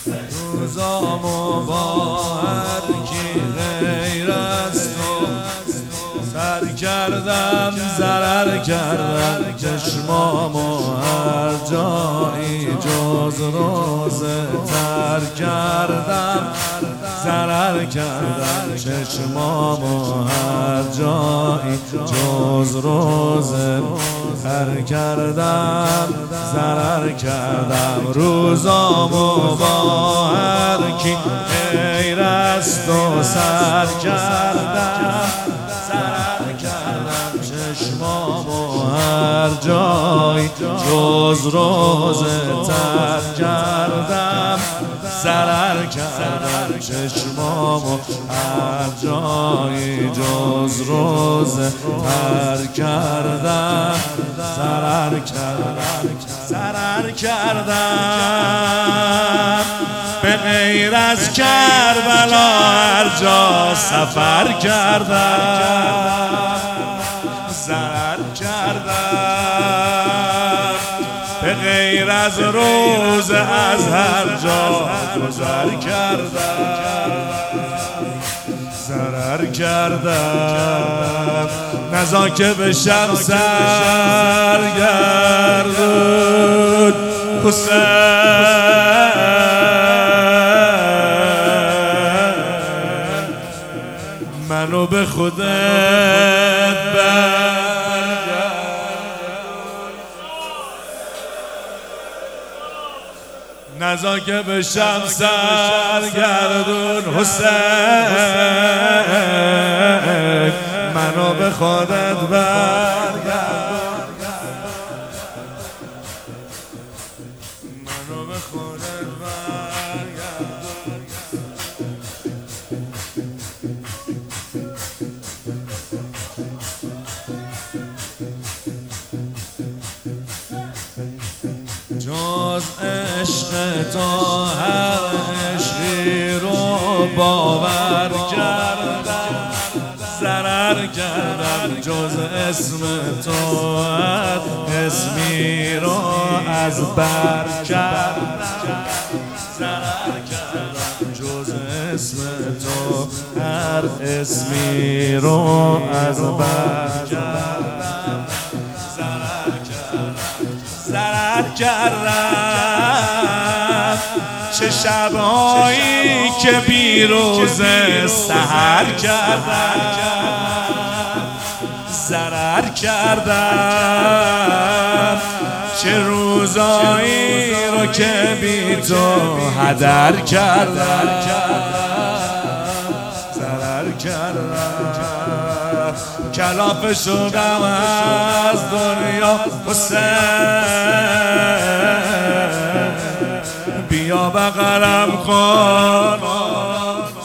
روزامو با هر کی غیر از تو سر کردم، ضرر کردم چشمامو هر جایی جز روزه تر کردم، ضرر کردم چشمامو هر جایی جز روزه تر کردم، ضرر کردم روزامو با هر کی غیر از تو سر کردم، ضرر کردم چشمامو هر جایی جز روزه تر کردم، ضرر کردم چشمامو هر جایی جز روزه تر کردم، ضرر کردم به غیر از کربلا هر جا سفر کردم، ضرر کردم به غیر از روز از هر جا گذر کردم، ضرر کردم نزا که بشم سرگردون حسین، منو به خودت برگردون، نزا که بشم سرگردون حسین، منو به خودت برگردون، منو به خودت برگردون. جز عشق تو هر عشقی رو باور کردم، ضرر کردم جز اسم تو هر اسمی رو از بر کردم، ضرر کردم جز اسم تو هر اسمی رو از بر کردم، ضرر کردم چه شبایی که بیروزه سحر کردم، ضرر کردم چه روزایی رو که بی تو هدر کردم، ضرر کردم کلافه شدم از دنیا حسین، بیا بغلم کن